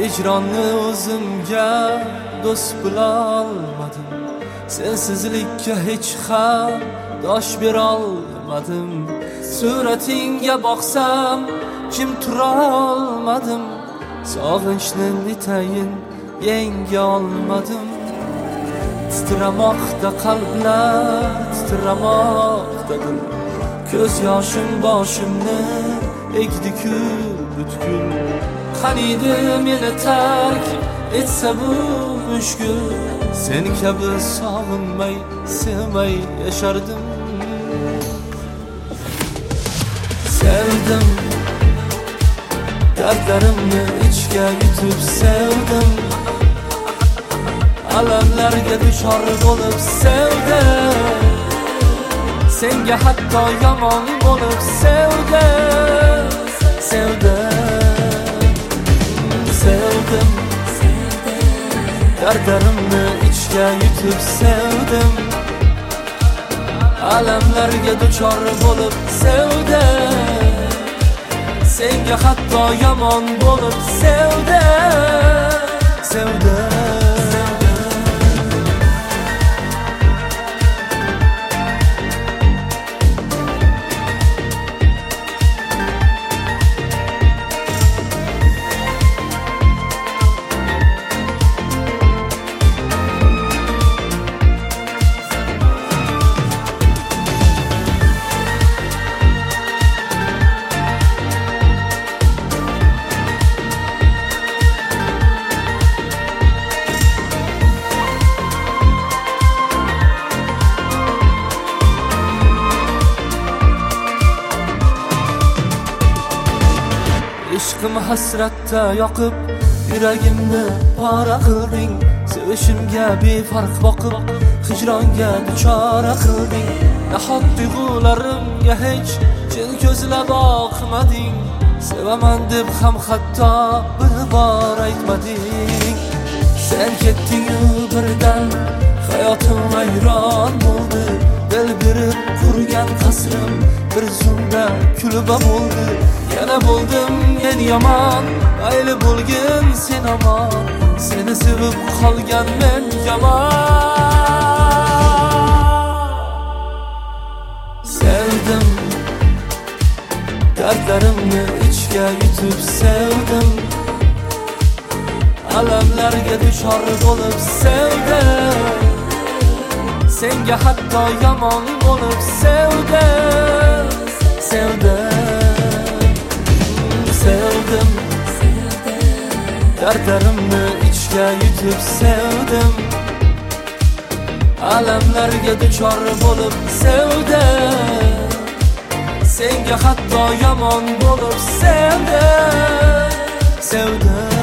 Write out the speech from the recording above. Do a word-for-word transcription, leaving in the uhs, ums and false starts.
hicronni o'zimga do'st bilolmadim, sensizlikka hech ham dosh berolmadim. Suratingga boqsam kim turolmadim, sog'inchni netayin yenga olmadim. Titramoqda qalblar, titramoqda dil, ko'z yoshim boshimni egdi-ku butkul. Qaniydi meni tark etsa bu mushkul, sen kabi sog'inmay, sevmay yashardim. Sevdim, dardlarimni ichga yutib sevdim, alamlarga duchor bo'lib sevdim, senga hatto yomon bo'lib sevdim. Sevdim, sevdim, dardlarimni ichga yutib sevdim, alamlarga duchor bo'lib sevdim, senga hatto yomon bo'lib sevdim. Sevdim. Ishqim hasratda yoqib, yuragimni pora qilding. Sevishimga befarq boqib, hijronga duchora qilding. Nahot tuyg'ularimga hech chin ko'zla boqmading, sevaman deb ham hatto bir bor aytmading. Sen ketding-u birdan hayotim vayron bo'ldi, dil berib qurgan qasrim bir zumda kulba bo'ldi. Yana bo'ldim men yomon, mayli bo'lgin sen omon, seni sevib qolgan men yomon. Sevdim, dardlarimni ichga yutib sevdim, alamlarga duchor bo'lib sevdim, senga hatto yomon bo'lib sevdim. Sevdim, sevdim, dardlarimni ichga yutib sevdim, alamlarga duchor bo'lib sevdim, senga hatto yomon bo'lib sevdim. Sevdim.